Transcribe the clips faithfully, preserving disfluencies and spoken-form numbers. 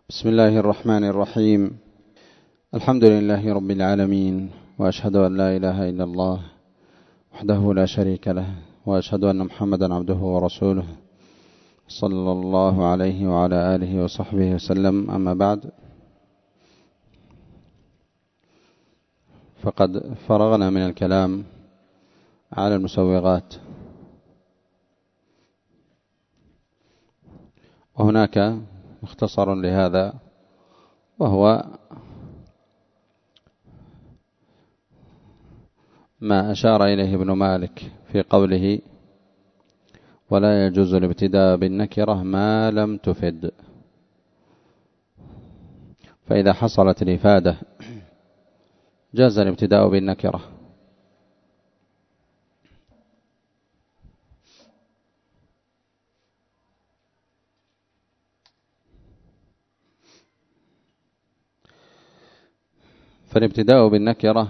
بسم الله الرحمن الرحيم. الحمد لله رب العالمين، وأشهد أن لا إله إلا الله وحده لا شريك له، وأشهد أن محمدا عبده ورسوله صلى الله عليه وعلى آله وصحبه وسلم. أما بعد، فقد فرغنا من الكلام على المسوغات، وهناك مختصر لهذا، وهو ما أشار إليه ابن مالك في قوله: ولا يجوز الابتداء بالنكرة ما لم تفد. فإذا حصلت الإفادة جاز الابتداء بالنكرة. فالابتداء بالنكرة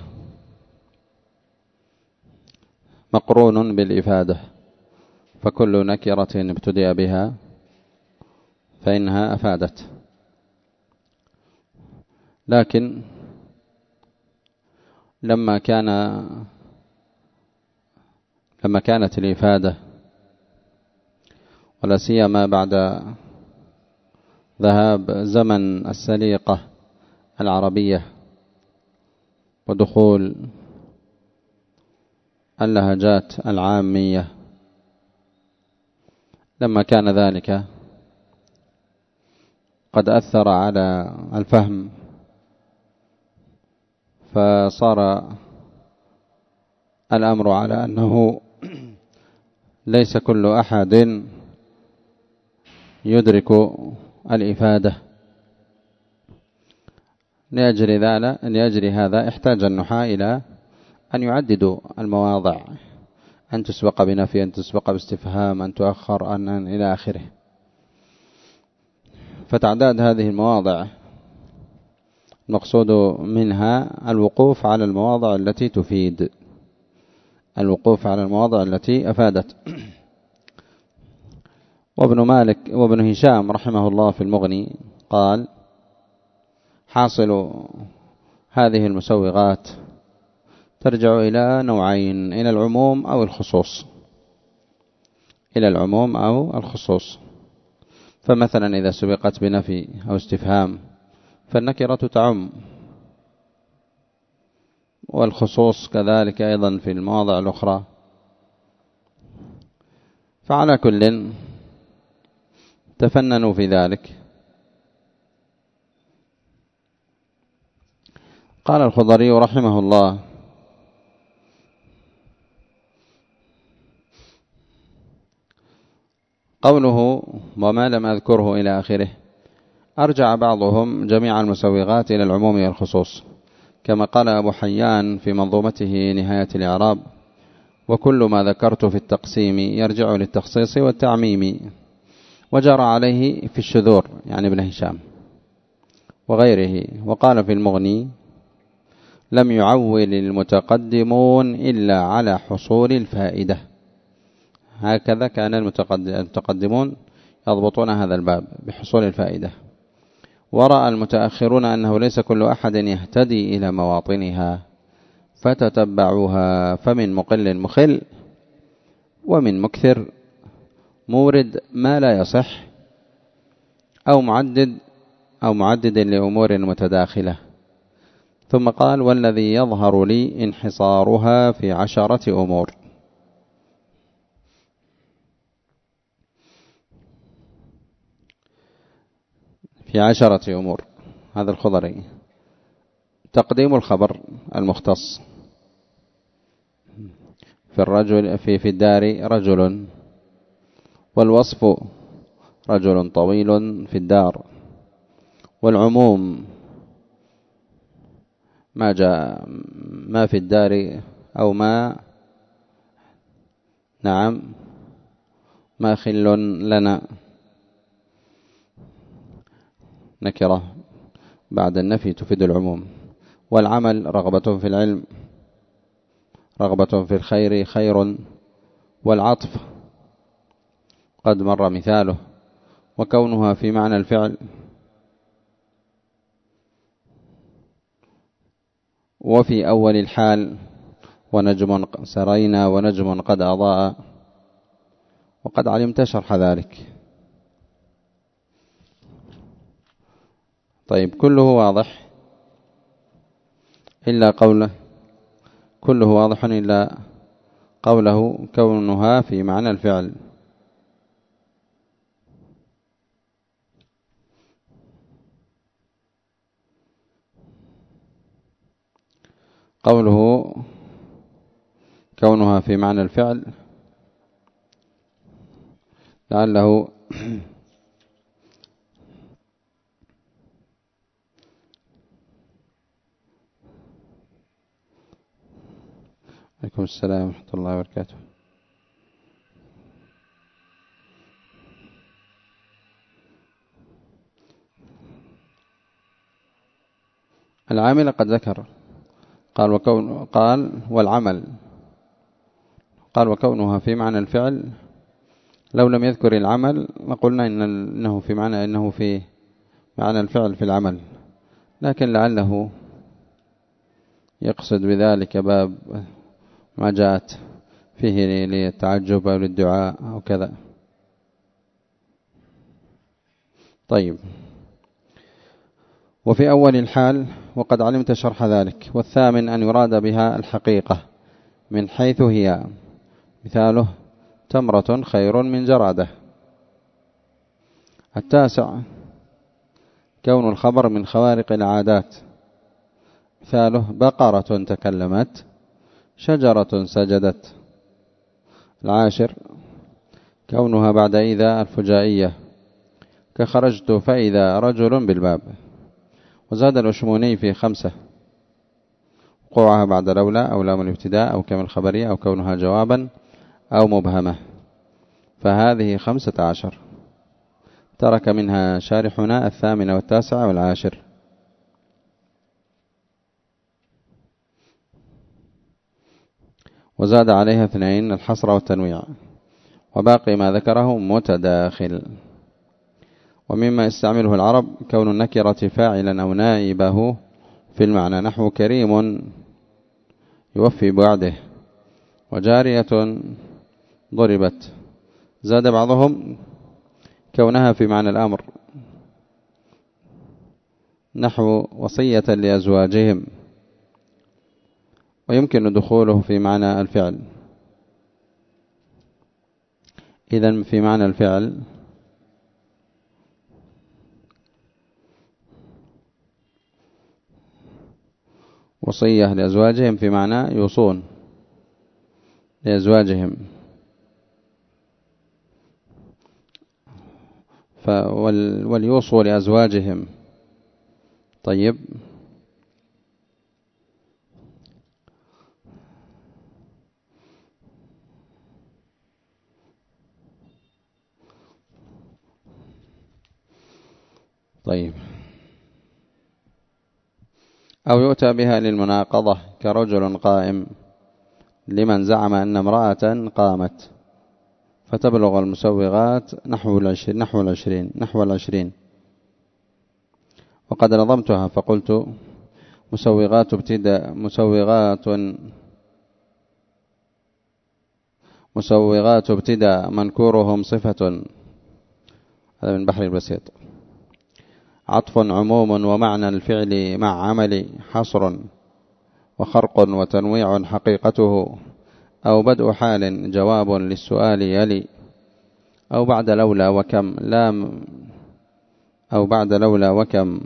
مقرون بالإفادة، فكل نكرة ابتدأ بها فإنها أفادت. لكن لما كان لما كانت الإفادة، ولا سيما بعد ذهاب زمن السليقة العربية ودخول اللهجات العامية، لما كان ذلك قد أثر على الفهم، فصار الأمر على أنه ليس كل أحد يدرك الإفادة. لأجل ذلك لأجل هذا احتاج النحاة إلى أن يعددوا المواضع، أن تسبق بنفي، أن تسبق باستفهام، أن تؤخر، أن إلى آخره. فتعداد هذه المواضع المقصود منها الوقوف على المواضع التي تفيد، الوقوف على المواضع التي أفادت. وابن مالك وابن هشام رحمه الله في المغني قال: حاصل هذه المسوغات ترجع إلى نوعين: إلى العموم أو الخصوص، إلى العموم أو الخصوص. فمثلا إذا سبقت بنفي أو استفهام فالنكرة تعم، والخصوص كذلك أيضا في المواضع الأخرى. فعلى كل تفننوا في ذلك. قال الخضري رحمه الله: قوله وما لم أذكره إلى آخره، أرجع بعضهم جميع المسوغات إلى العموم والخصوص، كما قال أبو حيان في منظومته نهاية الإعراب: وكل ما ذكرت في التقسيم يرجع للتخصيص والتعميم. وجرى عليه في الشذور، يعني ابن هشام وغيره. وقال في المغني: لم يعول المتقدمون إلا على حصول الفائدة. هكذا كان المتقدمون يضبطون هذا الباب بحصول الفائدة. ورأى المتأخرون أنه ليس كل أحد يهتدي إلى مواطنها، فتتبعوها، فمن مقل مخل، ومن مكثر مورد ما لا يصح، أو معدد أو معدد لأمور متداخلة. ثم قال: والذي يظهر لي انحصارها في عشرة أمور. في عشرة أمور. هذا الخضري: تقديم الخبر المختص في الرجل في في الدار رجل، والوصف رجل طويل في الدار. والعموم ما جاء ما في الدار، أو ما نعم ما خل لنا، نكرة بعد النفي تفيد العموم. والعمل رغبة في العلم، رغبة في الخير خير. والعطف قد مر مثاله، وكونها في معنى الفعل وفي أول الحال ونجم سرينا ونجم قد أضاء، وقد علمت شرح ذلك. طيب كله واضح إلا قوله، كله واضح إلا قوله كونها في معنى الفعل. قوله كونها في معنى الفعل لعله عليكم السلام ورحمة الله وبركاته. العامل قد ذكر، قال وكون قال والعمل، قال وكونها في معنى الفعل. لو لم يذكر العمل لقلنا إن إنه في معنى إنه في معنى الفعل في العمل، لكن لعله يقصد بذلك باب ما جاءت فيه للتعجب أو للدعاء أو كذا. طيب وفي أول الحال وقد علمت شرح ذلك. والثامن أن يراد بها الحقيقة من حيث هي، مثاله تمرة خير من جرادة. التاسع كون الخبر من خوارق العادات، مثاله بقرة تكلمت، شجرة سجدت. العاشر كونها بعد إذا الفجائية، كخرجت فإذا رجل بالباب. وزاد الأشموني في خمسة، وقوعها بعد لولا أو لام الابتداء أو كم الخبرية أو كونها جوابا أو مبهمة، فهذه خمسة عشر. ترك منها شارحنا الثامنة والتاسعة والعاشر. وزاد عليها اثنين، الحصر والتنويع، وباقي ما ذكره متداخل. ومما يستعمله العرب كون النكرة فاعلا أو نائبه في المعنى، نحو كريم يوفي بوعده، وجارية ضربت. زاد بعضهم كونها في معنى الأمر، نحو وصية لأزواجهم، ويمكن دخوله في معنى الفعل. إذن في معنى الفعل وصية لأزواجهم في معنى يوصون لأزواجهم، وليوصوا لأزواجهم. طيب طيب أو يؤتى بها للمناقضة، كرجل قائم لمن زعم أن امرأة قامت، فتبلغ المسوغات نحو العشرين نحو العشرين نحو العشرين. وقد نظمتها فقلت مسوغات ابتداء مسوغات مسوغات ابتداء منكورهم صفة. هذا من بحر البسيط. عطف عموم ومعنى الفعل مع عمل، حصر وخرق وتنويع حقيقته، أو بدء حال جواب للسؤال يلي، أو بعد لولا وكم لام أو بعد لولا وكم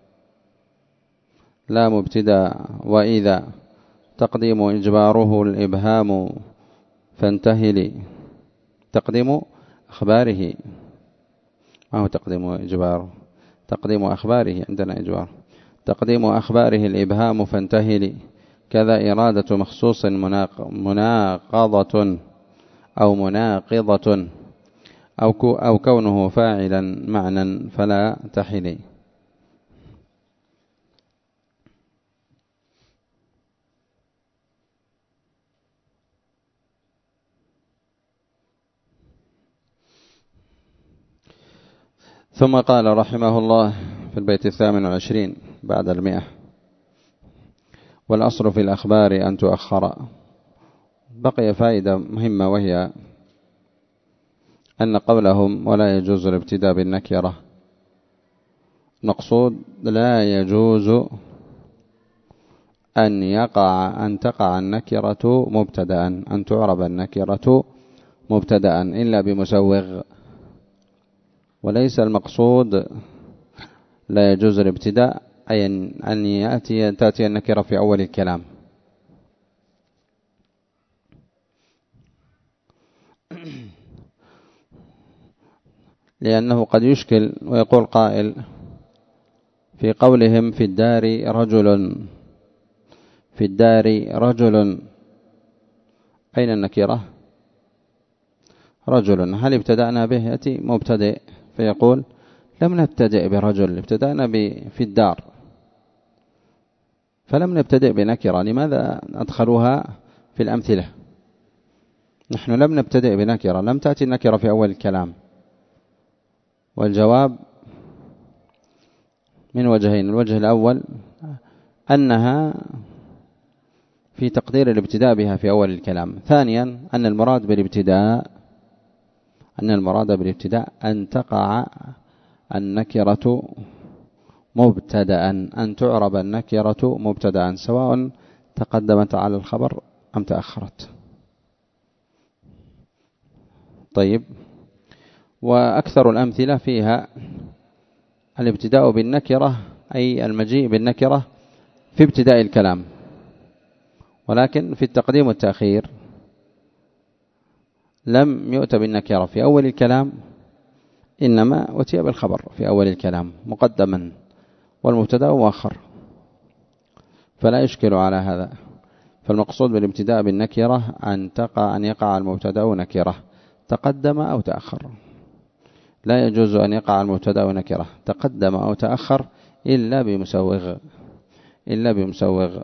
لام ابتداء وإذا، تقديم إجباره الإبهام فانتهلي. تقديم أخباره، ما هو تقديم إجباره؟ تقديم أخباره، عندنا إجبار. تقديم أخباره الإبهام فانتهلي. كذا إرادة مخصوص مناقضة أو مناقضة، أو أو كونه فاعلا معنى فلا تحلي. ثم قال رحمه الله في البيت الثامن والعشرين بعد المئة: والأصل في الأخبار أن تؤخر. بقي فائدة مهمة، وهي أن قولهم ولا يجوز الابتداء بالنكرة، مقصود لا يجوز أن يقع أن تقع النكرة مبتدأ، أن تعرب النكرة مبتدأ إلا بمسوغ، وليس المقصود لا يجوز الابتداء أي أن يأتي تأتي النكرة في أول الكلام. لأنه قد يشكل ويقول قائل في قولهم في الدار رجل، في الدار رجل، أين النكرة؟ رجل، هل ابتدأنا به؟ يأتي مبتدئ فيقول لم نبتدئ برجل، ابتدأنا في الدار، فلم نبتدئ بنكرة. لماذا أدخلوها في الأمثلة؟ نحن لم نبتدئ بنكرة، لم تأتي النكرة في أول الكلام. والجواب من وجهين: الوجه الأول أنها في تقدير الابتداء بها في أول الكلام. ثانيا أن المراد بالابتداء أن المراد بالابتداء أن تقع النكرة مبتدأ، أن تعرب النكرة مبتدأ، سواء تقدمت على الخبر أم تأخرت. طيب، وأكثر الأمثلة فيها الابتداء بالنكرة، أي المجيء بالنكرة في ابتداء الكلام، ولكن في التقديم والتأخير لم يؤتى بالنكرة في أول الكلام، إنما أتي بالخبر في أول الكلام مقدما، والمبتدأ مؤخر، فلا يشكل على هذا. فالمقصود بالابتداء بالنكرة أن تقع أن يقع المبتدأ نكرة تقدم أو تأخر. لا يجوز أن يقع المبتدأ نكرة تقدم أو تأخر إلا بمسوغ إلا بمسوغ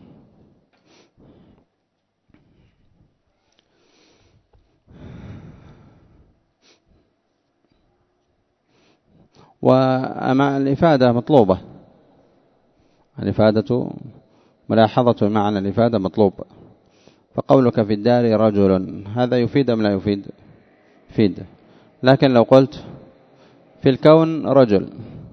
وأما الإفادة مطلوبة، الإفادة ملاحظة معنى الإفادة مطلوب. فقولك في الدار رجل هذا يفيد أم لا يفيد؟ يفيد. لكن لو قلت في الكون رجل،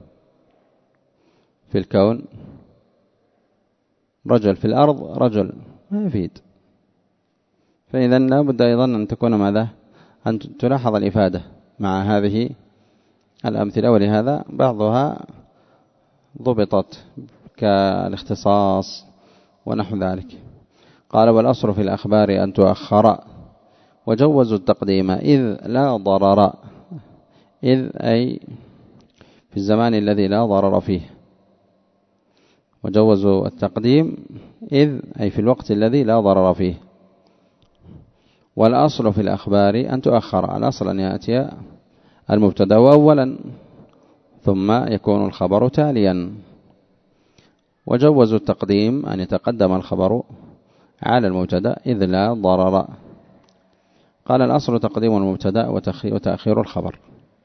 في الكون رجل، في الأرض رجل، ما يفيد. فإذا لا بد أيضا أن تكون ماذا؟ أن تلاحظ الإفادة مع هذه الأمثلة، ولهذا بعضها ضبطت كالاختصاص ونحو ذلك. قال والأصل في الأخبار أن تؤخر، وجوزوا التقديم إذ لا ضرر، إذ أي في الزمان الذي لا ضرر فيه، وجوزوا التقديم إذ أي في الوقت الذي لا ضرر فيه. والأصل في الأخبار أن تؤخر، الأصل أن يأتي المبتدأ أولا ثم يكون الخبر تاليا. وجوزوا التقديم أن يتقدم الخبر على المبتدأ إذ لا ضرر. قال الأصل تقديم المبتدأ وتأخير الخبر،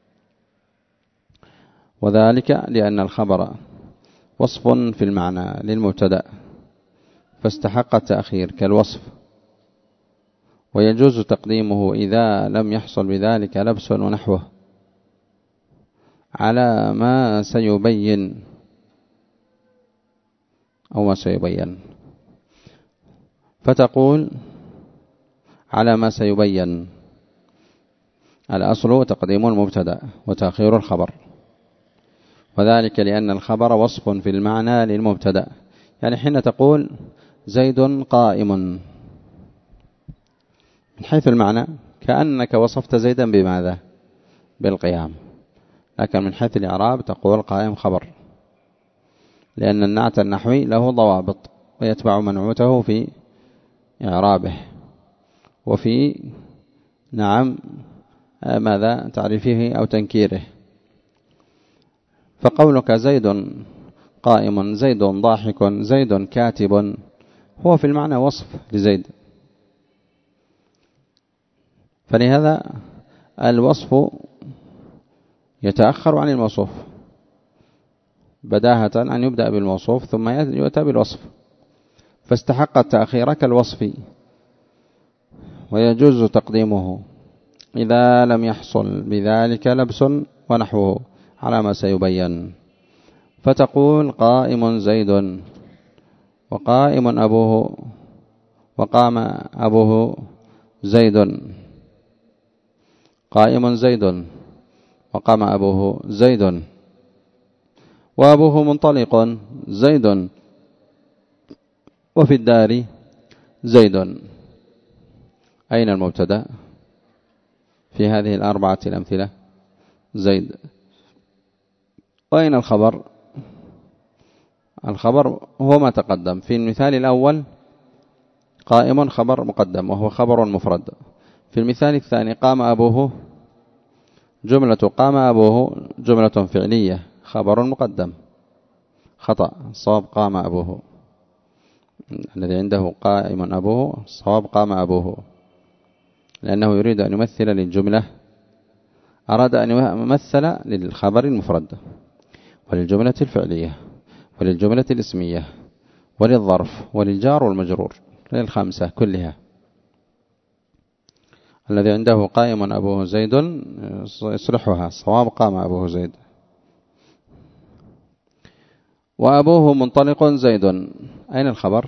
وذلك لأن الخبر وصف في المعنى للمبتدأ فاستحق التأخير كالوصف، ويجوز تقديمه إذا لم يحصل بذلك لبس ونحوه على ما سيبين أو ما سيبين، فتقول على ما سيبين. الأصل تقديم المبتدأ وتأخير الخبر، وذلك لأن الخبر وصف في المعنى للمبتدأ. يعني حين تقول زيد قائم، من حيث المعنى كأنك وصفت زيدا بماذا؟ بالقيام، لكن من حيث الإعراب تقول قائم خبر، لأن النعت النحوي له ضوابط ويتبع منعوته في إعرابه وفي نعم ماذا تعريفه أو تنكيره. فقولك زيد قائم، زيد ضاحك، زيد كاتب، هو في المعنى وصف لزيد، فلهذا الوصف يتأخر عن الموصوف، بداهة أن يبدأ بالموصوف ثم يؤتى بالوصف. فاستحق التأخير كالوصف، ويجوز تقديمه إذا لم يحصل بذلك لبس ونحوه على ما سيبين. فتقول قائم زيد وقائم أبوه وقام أبوه زيد، قائم زيد وقام أبوه زيد، وأبوه منطلق زيد، وفي الدار زيد. أين المبتدأ في هذه الأربعة الأمثلة؟ زيد. وأين الخبر؟ الخبر هو ما تقدم في المثال الأول، قائم خبر مقدم وهو خبر مفرد. في المثال الثاني قام أبوه، جملة قام أبوه جملة فعلية خبر مقدم. خطأ، صواب قام أبوه، الذي عنده قائم أبوه صواب قام أبوه، لأنه يريد أن يمثل للجملة، أراد أن يمثل للخبر المفرد وللجملة الفعلية وللجملة الاسمية وللظرف وللجار والمجرور، للخمسة كلها. الذي عنده قائم أبوه زيد يصلحها، صواب قام أبوه زيد. وأبوه منطلق زيد، أين الخبر؟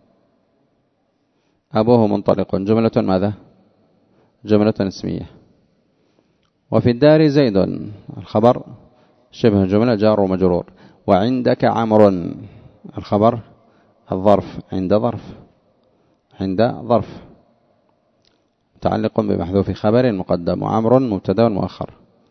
أبوه منطلق جملة ماذا؟ جملة اسمية. وفي الدار زيد، الخبر شبه جملة جار ومجرور. وعندك عمر، الخبر الظرف، عند ظرف، عند ظرف متعلق بمحذوف خبر مقدم، وعمر مبتدا مؤخر.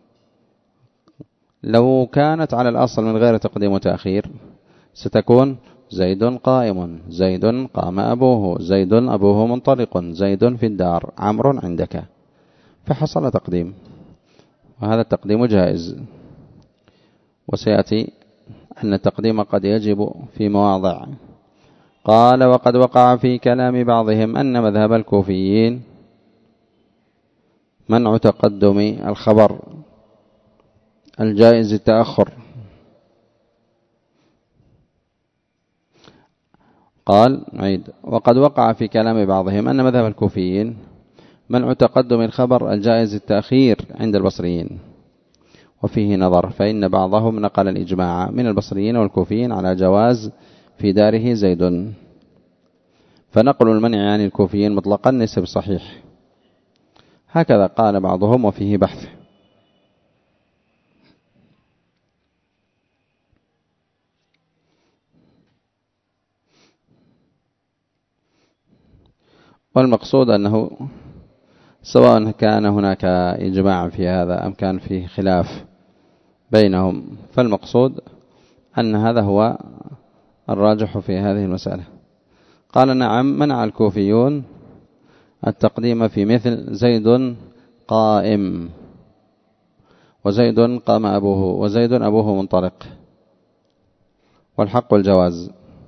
لو كانت على الأصل من غير تقديم وتأخير ستكون زيد قائم، زيد قام أبوه، زيد أبوه منطلق، زيد في الدار، عمرو عندك، فحصل تقديم، وهذا التقديم جائز. وسيأتي أن التقديم قد يجب في مواضع. قال وقد وقع في كلام بعضهم أن مذهب الكوفيين منع تقدم الخبر الجائز التأخر. قال عيد وقد وقع في كلام بعضهم أن مذهب الكوفيين منع تقدم الخبر الجائز التأخير عند البصريين، وفيه نظر، فإن بعضهم نقل الإجماع من البصريين والكوفيين على جواز في داره زيد، فنقل المنع عن الكوفيين مطلقا ليس بصحيح، هكذا قال بعضهم وفيه بحث. والمقصود أنه سواء كان هناك إجماع في هذا أم كان فيه خلاف بينهم، فالمقصود أن هذا هو الراجح في هذه المسألة. قال نعم منع الكوفيون التقديم في مثل زيد قائم، وزيد قام أبوه، وزيد أبوه منطلق، والحق الجواز.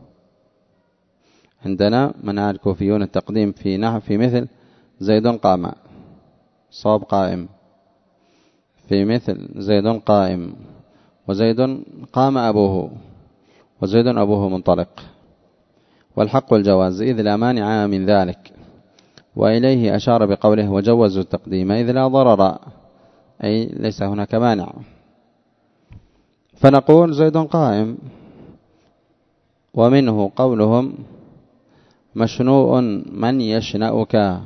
عندنا منع الكوفيون التقديم في نحو في مثل زيد قام، صواب قائم، في مثل زيد قائم، وزيد قام أبوه، وزيد أبوه منطلق، والحق الجواز إذ لا مانع من ذلك. وإليه أشار بقوله وجوزوا التقديم إذ لا ضرر، أي ليس هناك مانع. فنقول زيد قائم. ومنه قولهم مشنوء من يشنأك،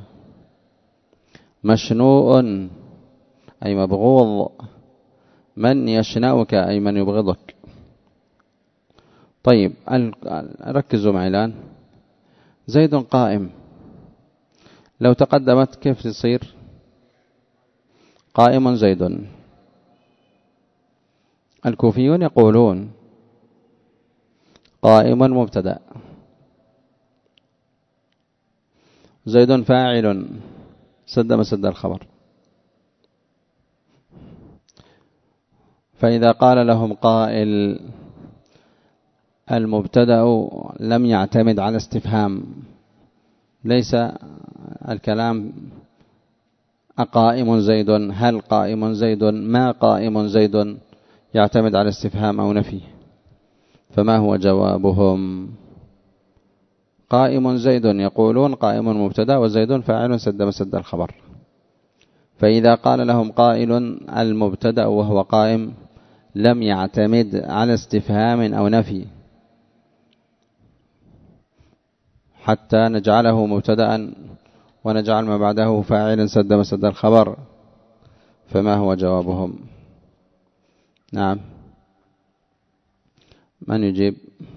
مشنوء أي مبغوض، من يشنأك أي من يبغضك. طيب ركزوا معي الآن، زيد قائم لو تقدمت كيف تصير؟ قائم زيد. الكوفيون يقولون قائم مبتدأ، زيد فاعل سد مسد الخبر. فإذا قال لهم قائل المبتدأ لم يعتمد على استفهام، ليس الكلام أقائم زيد، هل قائم زيد، ما قائم زيد، يعتمد على استفهام أو نفي، فما هو جوابهم؟ قائم زيد يقولون قائم مبتدأ وزيد فاعل سد مسد الخبر. فإذا قال لهم قائل المبتدأ وهو قائم لم يعتمد على استفهام أو نفي حتى نجعله مبتدأ ونجعل ما بعده فاعلا سد مسد الخبر، فما هو جوابهم؟ نعم، من يجيب؟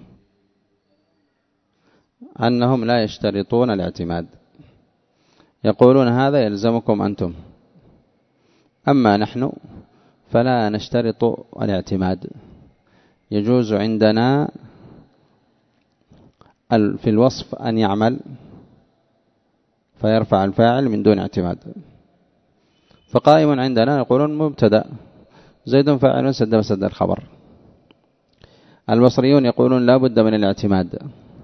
أنهم لا يشترطون الاعتماد، يقولون هذا يلزمكم أنتم، أما نحن فلا نشترط الاعتماد، يجوز عندنا في الوصف أن يعمل فيرفع الفاعل من دون اعتماد. فقائم عندنا يقولون مبتدأ زيد فاعل سد مسد الخبر. البصريون يقولون لا بد من الاعتماد،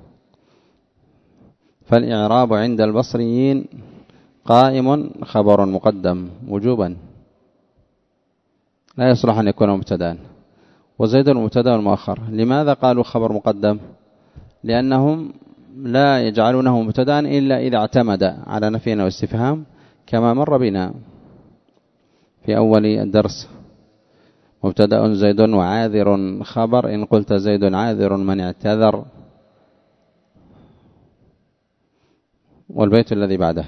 فالإعراب عند البصريين قائم خبر مقدم وجوبا، لا يصلح أن يكون مبتدأ، وزيد مبتدأ مؤخر. لماذا قالوا خبر مقدم؟ لأنهم لا يجعلونه مبتدأ إلا إذا اعتمد على نفي واستفهام، كما مر بنا في أول الدرس. مبتدأ زيد وعاذر خبر إن قلت زيد عاذر من اعتذر. والبيت الذي بعده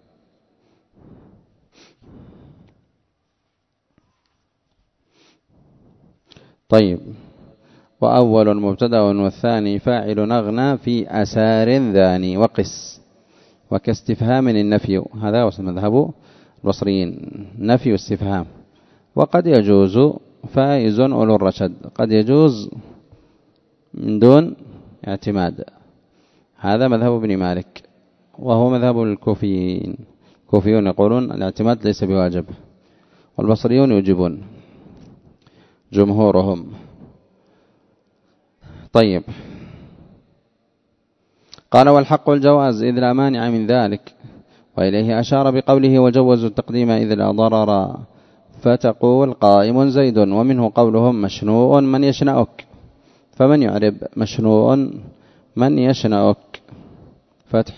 طيب. وأول مبتدأ والثاني فاعل نغنى في أسار ذاني وقس وكاستفهام النفي، هذا هو مذهب البصريين، نفي واستفهام. وقد يجوز فائز أولو الرشد، قد يجوز من دون اعتماد، هذا مذهب ابن مالك وهو مذهب الكوفيين. الكوفيون يقولون الاعتماد ليس بواجب، والبصريون يوجبون جمهورهم. طيب، قال والحق الجواز إذ لا مانع من ذلك، وإليه أشار بقوله وجوزوا التقديم إذ لا ضرر، فتقول قائم زيد، ومنه قولهم مشنوء من يشنأك، فمن يعرب مشنوء من يشنأك؟ فتح.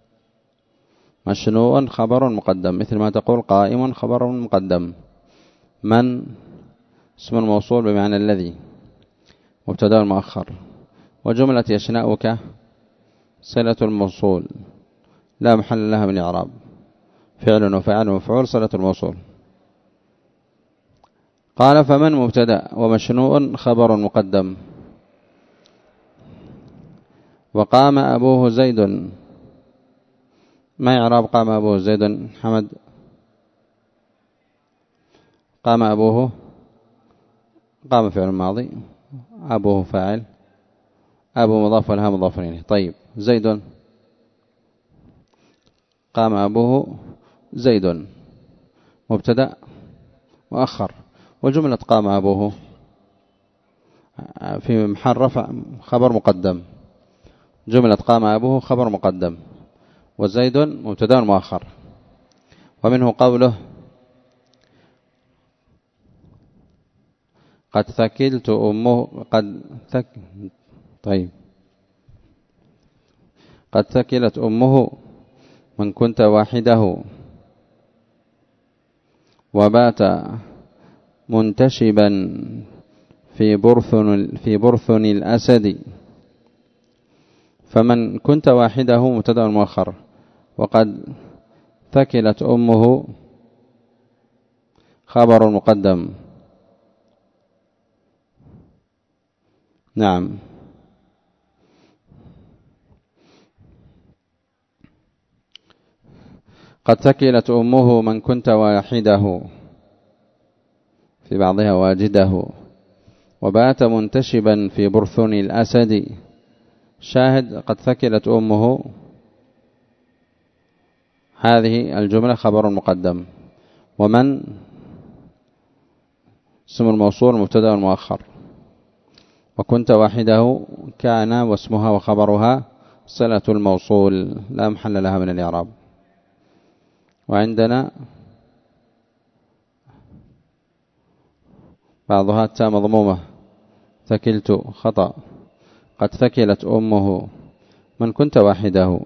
مشنوء خبر مقدم، مثل ما تقول قائم خبر مقدم، من اسم الموصول بمعنى الذي مبتدأ مؤخر، وجملة يشنأك صلة الموصول لا محل لها من إعراب، فعل وفاعل ومفعول صلة الموصول. قال فمن مبتدأ ومشنوء خبر مقدم. وقام أبوه زيد، ما إعراب قام أبوه زيد حمد؟ قام أبوه، قام فعل ماضي، أبوه فاعل، أبو مضاف لها مضاف إليه. طيب، زيد قام أبوه زيد مبتدأ مؤخر، وجملة قام أبوه في محل رفع خبر مقدم، جملة قام أبوه خبر مقدم، وزيد مبتدأ مؤخر. ومنه قوله قد ثكلت أمه، قد ثك طيب قد ثكلت أمه من كنت واحده، وبات منتشبا في برثن في برثن الأسد. فمن كنت واحده مبتدأ مؤخر، وقد ثكلت أمه خبر مقدم. نعم، قد ثكلت أمه من كنت واحده، في بعضها واجده، وبات منتشبا في برثن الأسد. شاهد قد ثكلت أمه، هذه الجملة خبر مقدم، ومن اسم الموصول مبتدأ مؤخر، وكنت واحده كان واسمها وخبرها صلة الموصول لا محل لها من الإعراب. وعندنا بعضها تاء مضمومة، ثكلت خطأ، قد ثكلت أمه من كنت وحده.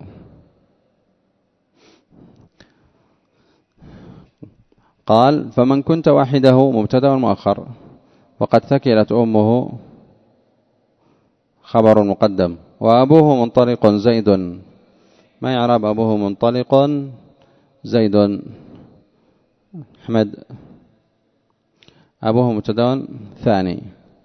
قال فمن كنت وحده مبتدأ مؤخر، وقد ثكلت أمه خبر مقدم، وأبوه منطلق زيد. ما يعرب أبوه منطلق زيد؟ أحمد. أبوه مبتدأ ثاني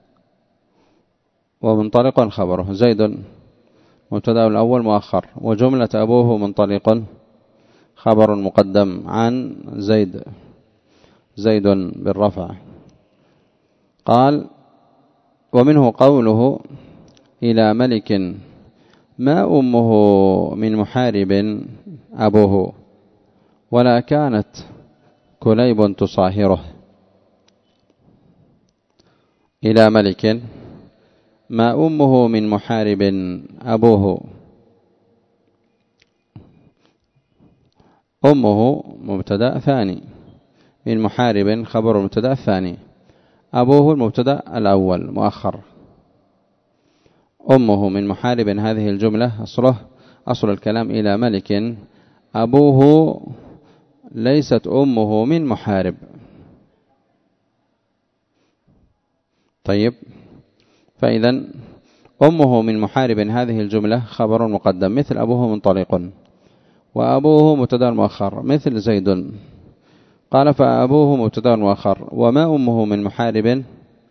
ومنطلق خبره، زيد مبتدأ الأول مؤخر، وجملة أبوه منطلق خبر مقدم عن زيد، زيد بالرفع. قال ومنه قوله إلى ملك ما أمه من محارب أبوه، ولا كانت كليب تصاهره. إلى ملك ما أمه من محارب أبوه، أمه مبتدأ ثاني، من محارب خبر المبتدأ الثاني، أبوه المبتدأ الأول مؤخر. أمه من محارب هذه الجملة أصله أصل الكلام إلى ملك، أبوه ليست أمه من محارب. طيب، فإذا أمه من محارب هذه الجملة خبر مقدم مثل أبوه منطلق، وأبوه مبتدأ مؤخر مثل زيد. قال فأبوه مبتدأ مؤخر، وما أمه من محارب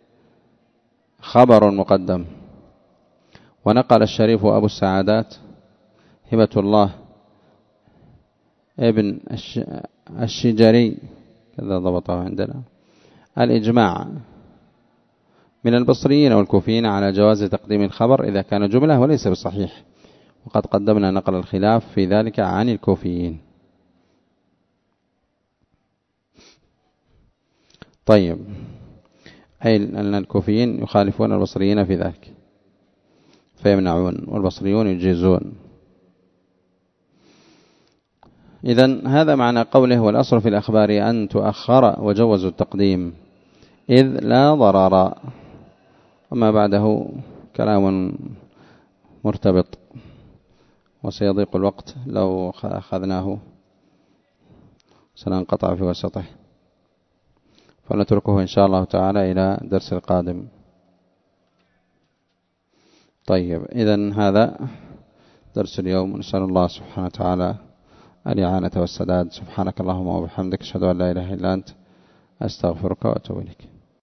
خبر مقدم. ونقل الشريف أبو السعادات هبة الله ابن الشجري كذا ضبطه عندنا الإجماع من البصريين والكوفيين على جواز تقديم الخبر إذا كان جملة وليس بصحيح، وقد قدمنا نقل الخلاف في ذلك عن الكوفيين. طيب، أي أن الكوفيين يخالفون البصريين في ذلك فيمنعون، والبصريون يجيزون. إذن هذا معنى قوله والأصل في الأخبار أن تؤخر وجوزوا التقديم إذ لا ضرر. وما بعده كلام مرتبط وسيضيق الوقت لو أخذناه سننقطع في وسطه، فنتركه إن شاء الله تعالى إلى درس القادم. طيب، إذن هذا درس اليوم، نسأل الله سبحانه وتعالى الإعانة والسداد. سبحانك اللهم وبحمدك، أشهد أن لا إله إلا أنت، أستغفرك وأتوب إليك.